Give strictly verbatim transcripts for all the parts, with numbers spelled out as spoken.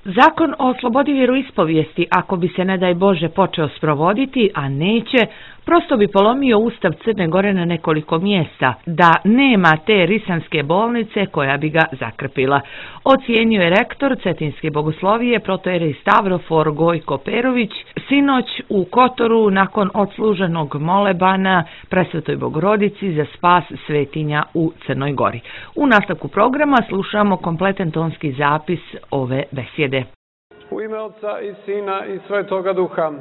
Zakon o slobodi vjeroispovijesti, ako bi se ne daj Bože počeo sprovoditi, a neće, prosto bi polomio Ustav Crne Gore na nekoliko mjesta, da nema te risanske bolnice koja bi ga zakrpila. Ocijenio je rektor Cetinske bogoslovije protojerej Stavrofor Gojko Perović sinoć u Kotoru nakon odsluženog molebana Presvetoj Bogorodici za spas svetinja u Crnoj Gori. U nastavku programa slušamo kompletan tonski zapis ove besjede. U ime Otca i Sina i Svetoga Duha.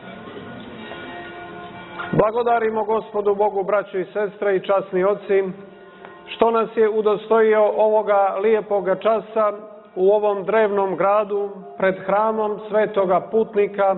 Blagodarimo Gospodu Bogu, braćo i sestre i časni oci, što nas je udostojio ovoga lijepoga časa u ovom drevnom gradu pred hramom svetoga putnika,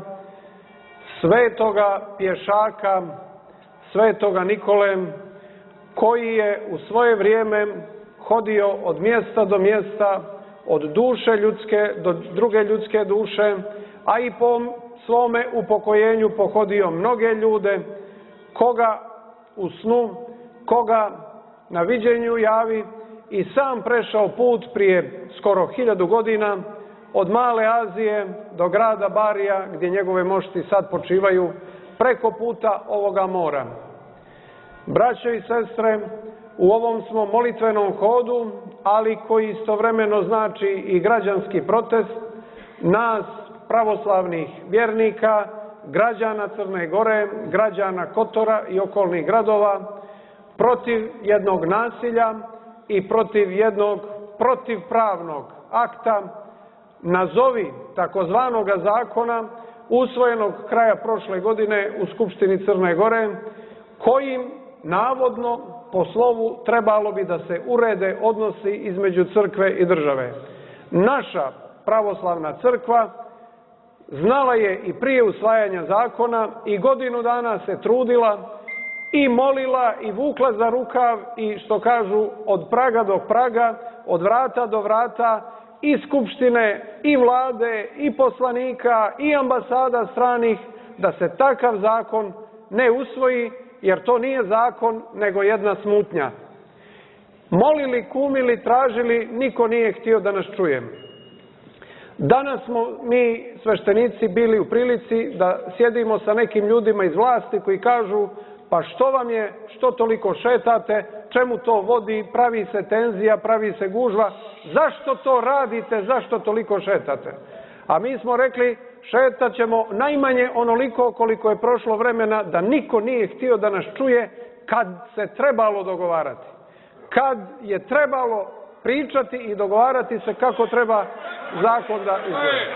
svetoga pješaka, svetoga Nikole, koji je u svoje vrijeme hodio od mjesta do mjesta, od duše ljudske do druge ljudske duše, a i po svome upokojenju pohodio mnoge ljude, koga u snu, koga na viđenju javi, i sam prešao put prije skoro hiljadu godina od Male Azije do grada Barija, gdje njegove mošti sad počivaju, preko puta ovoga mora. Braćo i sestre, u ovom smo molitvenom hodu, ali koji istovremeno znači i građanski protest nas, pravoslavnih vjernika, građana Crne Gore, građana Kotora i okolnih gradova, protiv jednog nasilja i protiv jednog protivpravnog akta, nazovi takozvanog zakona, usvojenog kraja prošle godine u Skupštini Crne Gore, kojim navodno po slovu trebalo bi da se urede odnosi između crkve i države. Naša pravoslavna crkva znala je i prije usvajanja zakona i godinu dana se trudila i molila i vukla za rukav i, što kažu, od praga do praga, od vrata do vrata, i skupštine, i vlade, i poslanika, i ambasada stranih, da se takav zakon ne usvoji, jer to nije zakon, nego jedna smutnja. Molili, kumili, tražili, niko nije htio da nas čuje. Danas smo mi, sveštenici, bili u prilici da sjedimo sa nekim ljudima iz vlasti koji kažu: pa što vam je, što toliko šetate, čemu to vodi, pravi se tenzija, pravi se gužva, zašto to radite, zašto toliko šetate? A mi smo rekli: šetat ćemo najmanje onoliko koliko je prošlo vremena da niko nije htio da nas čuje kad se trebalo dogovarati. Kad je trebalo pričati i dogovarati se kako treba zakon da izgleda.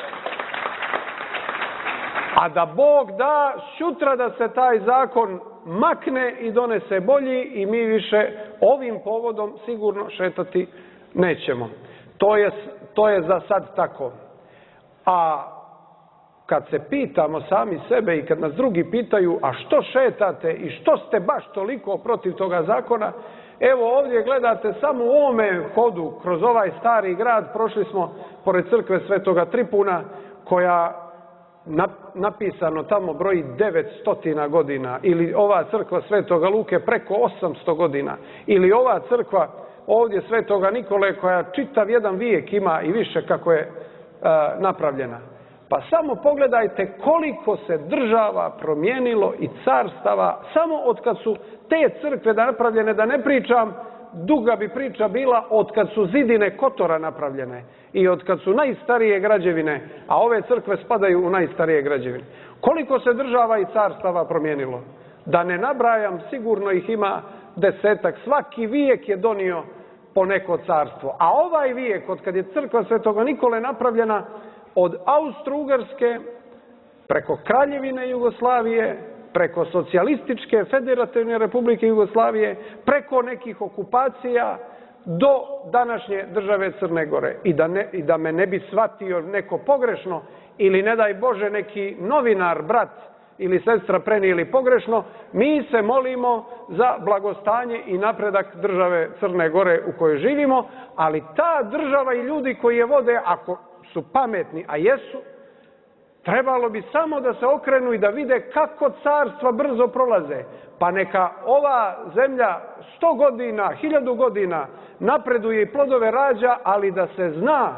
A da Bog da sutra da se taj zakon makne i donese bolji i mi više ovim povodom sigurno šetati nećemo. To je, to je za sad tako. A kad se pitamo sami sebe i kad nas drugi pitaju: a što šetate i što ste baš toliko protiv toga zakona? Evo ovdje gledate, samo u ovome hodu kroz ovaj stari grad prošli smo pored crkve Svetoga Tripuna, koja napisano tamo broji devetsto godina, ili ova crkva Svetoga Luke preko osamsto godina, ili ova crkva ovdje Svetoga Nikole koja čitav jedan vijek ima i više kako je uh, napravljena. Pa samo pogledajte koliko se država promijenilo i carstava samo od kad su te crkve napravljene, da ne pričam, duga bi priča bila, od kad su zidine Kotora napravljene i od kad su najstarije građevine, a ove crkve spadaju u najstarije građevine. Koliko se država i carstava promijenilo? Da ne nabrajam, sigurno ih ima desetak. Svaki vijek je donio po neko carstvo. A ovaj vijek, od kad je crkva Svetoga Nikole napravljena, od Austro-Ugarske, preko Kraljevine Jugoslavije, preko socijalističke federativne republike Jugoslavije, preko nekih okupacija do današnje države Crne Gore. I da, ne, i da me ne bi shvatio neko pogrešno, ili ne daj Bože neki novinar, brat ili sestra prenijeli pogrešno, mi se molimo za blagostanje i napredak države Crne Gore u kojoj živimo, ali ta država i ljudi koji je vode, ako su pametni, a jesu, trebalo bi samo da se okrenu i da vide kako carstva brzo prolaze. Pa neka ova zemlja sto godina, hiljadu godina napreduje i plodove rađa, ali da se zna,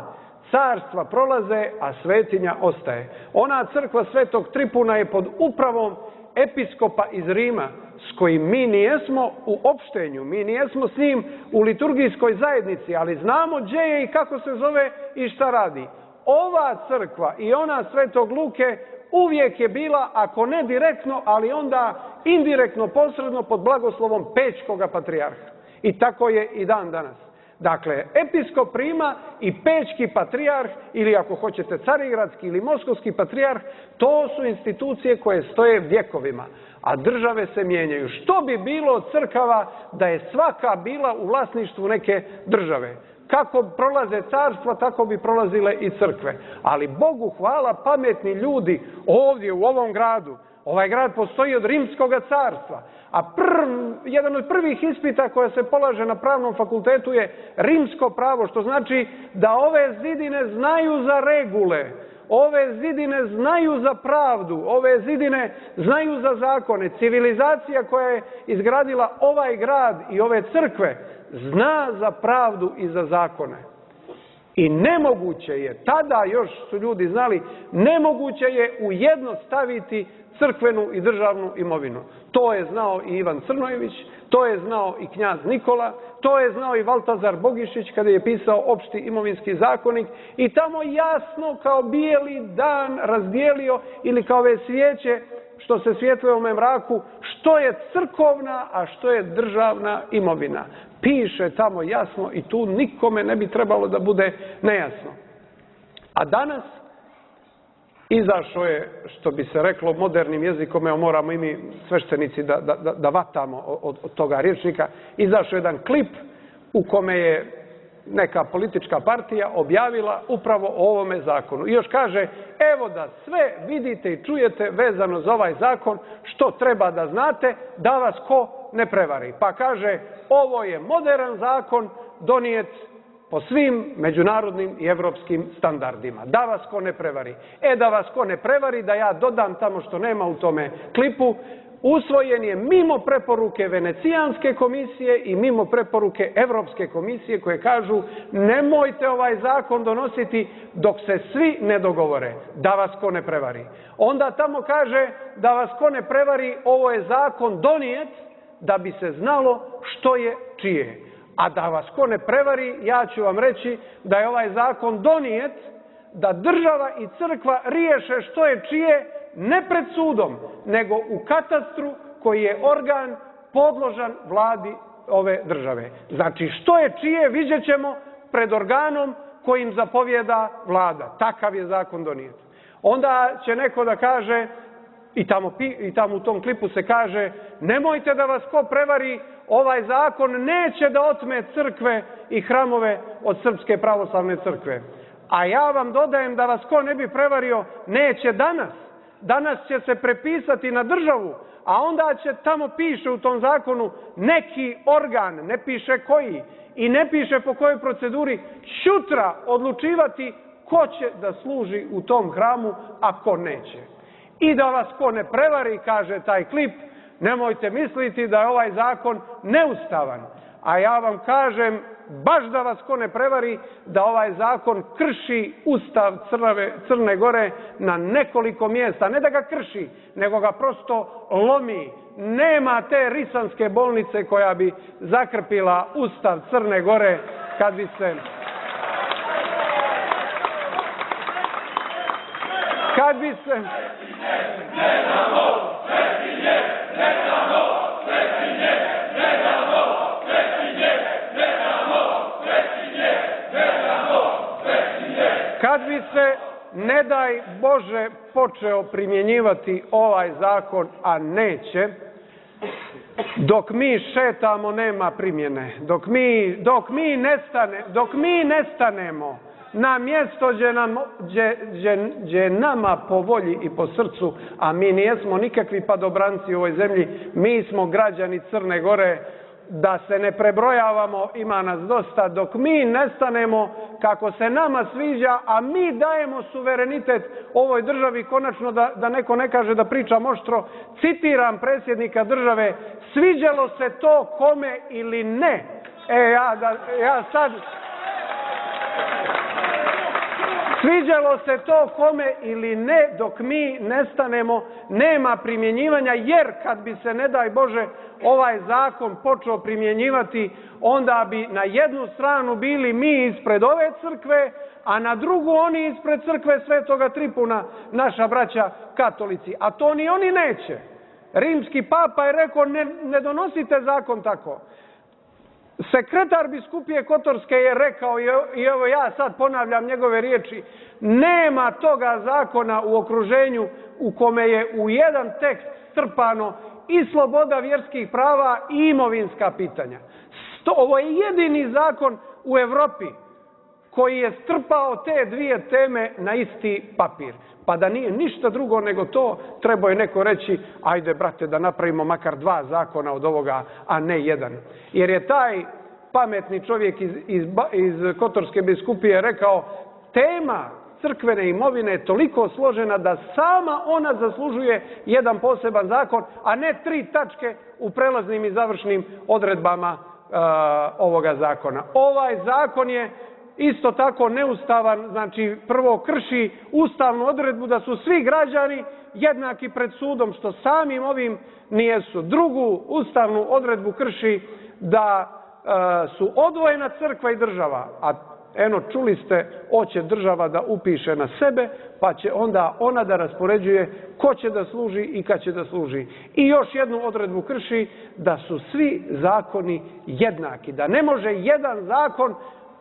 carstva prolaze, a svetinja ostaje. Ona crkva Svetog Tripuna je pod upravom episkopa iz Rima, s kojim mi nijesmo u opštenju, mi nijesmo s njim u liturgijskoj zajednici, ali znamo gdje je i kako se zove i šta radi. Ova crkva i ona Svetog Luke uvijek je bila, ako ne direktno, ali onda indirektno, posredno pod blagoslovom Pečkoga patrijarha. I tako je i dan danas. Dakle, episkop Rima i Pečki patrijarh, ili ako hoćete Carigradski ili Moskovski patrijarh, to su institucije koje stoje vjekovima, a države se mijenjaju. Što bi bilo od crkava da je svaka bila u vlasništvu neke države? Kako prolaze carstva, tako bi prolazile i crkve. Ali Bogu hvala, pametni ljudi ovdje u ovom gradu. Ovaj grad postoji od Rimskog carstva, a prv, jedan od prvih ispita koja se polaže na pravnom fakultetu je rimsko pravo, što znači da ove zidine znaju za regule, ove zidine znaju za pravdu, ove zidine znaju za zakone. Civilizacija koja je izgradila ovaj grad i ove crkve zna za pravdu i za zakone. I nemoguće je, tada još su ljudi znali, nemoguće je ujedno staviti crkvenu i državnu imovinu. To je znao i Ivan Crnojević, to je znao i knjaz Nikola, to je znao i Valtazar Bogišić kada je pisao opšti imovinski zakonik i tamo jasno kao bijeli dan razdijelio, ili kao ove svijeće što se svjetluje u mraku, što je crkovna, a što je državna imovina. Piše tamo jasno i tu nikome ne bi trebalo da bude nejasno. A danas izašao je, što bi se reklo modernim jezikom, evo moramo i mi sveštenici da, da, da vatamo od, od toga rječnika, izašao je jedan klip u kome je neka politička partija objavila upravo o ovome zakonu. I još kaže, evo da sve vidite i čujete vezano za ovaj zakon, što treba da znate, da vas ko ne prevari. Pa kaže, ovo je modern zakon donijet po svim međunarodnim i evropskim standardima. Da vas ko ne prevari. E, da vas ko ne prevari, da ja dodam tamo što nema u tome klipu, usvojen je mimo preporuke Venecijanske komisije i mimo preporuke Evropske komisije koje kažu nemojte ovaj zakon donositi dok se svi ne dogovore. Da vas ko ne prevari. Onda tamo kaže da vas ko ne prevari, ovo je zakon donijet da bi se znalo što je čije. A da vas ko ne prevari, ja ću vam reći da je ovaj zakon donijet da država i crkva riješe što je čije, ne pred sudom, nego u katastru koji je organ podložan vladi ove države. Znači što je čije vidjet ćemo pred organom kojim zapovjeda vlada. Takav je zakon donijet. Onda će neko da kaže, i tamo, i tamo u tom klipu se kaže, nemojte da vas ko prevari, ovaj zakon neće da otme crkve i hramove od Srpske pravoslavne crkve. A ja vam dodajem da vas ko ne bi prevario, neće danas. Danas će se prepisati na državu, a onda će tamo piše u tom zakonu neki organ, ne piše koji i ne piše po kojoj proceduri, sutra odlučivati ko će da služi u tom hramu, a ko neće. I da vas ko ne prevari, kaže taj klip, nemojte misliti da je ovaj zakon neustavan. A ja vam kažem, baš da vas ko ne prevari, da ovaj zakon krši Ustav Crnave, Crne Gore na nekoliko mjesta. Ne da ga krši, nego ga prosto lomi. Nema te risanske bolnice koja bi zakrpila Ustav Crne Gore kad bi se... Kad bi se... Kad bi se, ne daj Bože, počeo primjenjivati ovaj zakon, a neće, dok mi šetamo nema primjene, dok mi, dok mi, nestane, dok mi nestanemo na mjesto gdje, nam, gdje, gdje, gdje nama po volji i po srcu, a mi nijesmo nikakvi padobranci u ovoj zemlji, mi smo građani Crne Gore, da se ne prebrojavamo, ima nas dosta, dok mi nestanemo kako se nama sviđa, a mi dajemo suverenitet ovoj državi, konačno da, da neko ne kaže da pričam oštro, citiram predsjednika države, sviđalo se to kome ili ne. E, ja, da, ja sad... Sviđalo se to kome ili ne, dok mi nestanemo, nema primjenjivanja, jer kad bi se, ne daj Bože, ovaj zakon počeo primjenjivati, onda bi na jednu stranu bili mi ispred ove crkve, a na drugu oni ispred crkve Svetoga Tripuna, naša braća katolici. A to ni oni neće. Rimski papa je rekao, ne, ne donosite zakon tako. Sekretar biskupije Kotorske je rekao, i evo ja sad ponavljam njegove riječi, nema toga zakona u okruženju u kome je u jedan tekst strpano i sloboda vjerskih prava i imovinska pitanja. Ovo je jedini zakon u Evropi koji je strpao te dvije teme na isti papir. Pa da nije ništa drugo nego to, trebao je neko reći, ajde brate da napravimo makar dva zakona od ovoga, a ne jedan. Jer je taj pametni čovjek iz, iz, iz Kotorske biskupije rekao, tema crkvene imovine je toliko složena da sama ona zaslužuje jedan poseban zakon, a ne tri tačke u prelaznim i završnim odredbama uh, ovoga zakona. Ovaj zakon je isto tako neustavan, znači prvo krši ustavnu odredbu da su svi građani jednaki pred sudom, što samim ovim nijesu. Drugu ustavnu odredbu krši da e, su odvojena crkva i država, a eno čuli ste, hoće država da upiše na sebe, pa će onda ona da raspoređuje ko će da služi i kad će da služi. I još jednu odredbu krši, da su svi zakoni jednaki, da ne može jedan zakon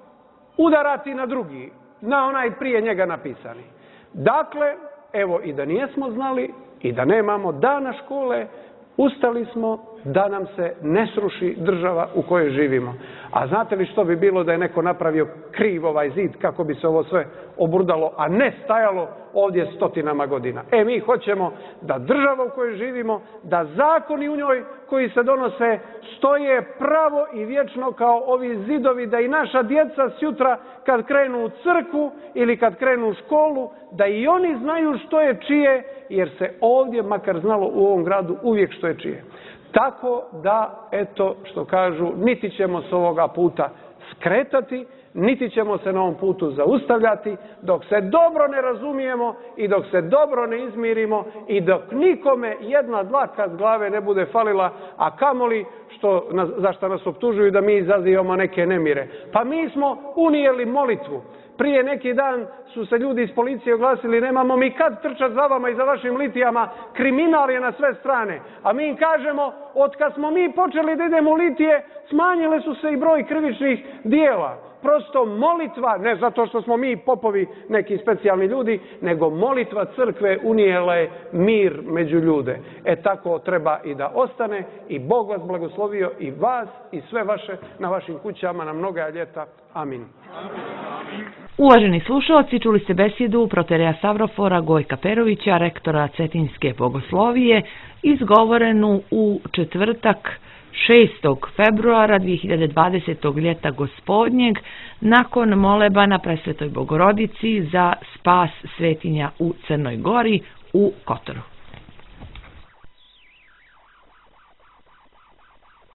udarati na drugi, na onaj prije njega napisani. Dakle, evo i da nijesmo znali i da nemamo dana škole, ustali smo da nam se ne sruši država u kojoj živimo. A znate li što bi bilo da je neko napravio kriv ovaj zid kako bi se ovo sve oburdalo, a ne stajalo ovdje stotinama godina? E, mi hoćemo da država u kojoj živimo, da zakoni u njoj koji se donose stoje pravo i vječno kao ovi zidovi, da i naša djeca sjutra kad krenu u crkvu ili kad krenu u školu, da i oni znaju što je čije, jer se ovdje, makar znalo u ovom gradu, uvijek što je čije. Tako da, eto što kažu, niti ćemo s ovoga puta skretati, niti ćemo se na ovom putu zaustavljati, dok se dobro ne razumijemo i dok se dobro ne izmirimo i dok nikome jedna dlaka s glave ne bude falila, a kamoli što, za što nas optužuju da mi izazivamo neke nemire. Pa mi smo unijeli molitvu. Prije neki dan su se ljudi iz policije oglasili, nemamo mi kad trčati za vama i za vašim litijama, kriminal je na sve strane. A mi im kažemo, od kad smo mi počeli da idemo u litije, smanjile su se i broj krivičnih dijela. Prosto molitva, ne zato što smo mi popovi neki specijalni ljudi, nego molitva crkve unijela je mir među ljude. E tako treba i da ostane i Bog vas blagoslovio i vas i sve vaše na vašim kućama na mnoga ljeta. Amin. Uvaženi slušalci, čuli ste besjedu protereja Savrofora Gojka Perovića, rektora Cetinske bogoslovije, izgovorenu u četvrtak šestog februara dvije hiljade dvadesetog ljeta gospodnjeg, nakon moleba na Presvetoj Bogorodici za spas svetinja u Crnoj Gori u Kotoru.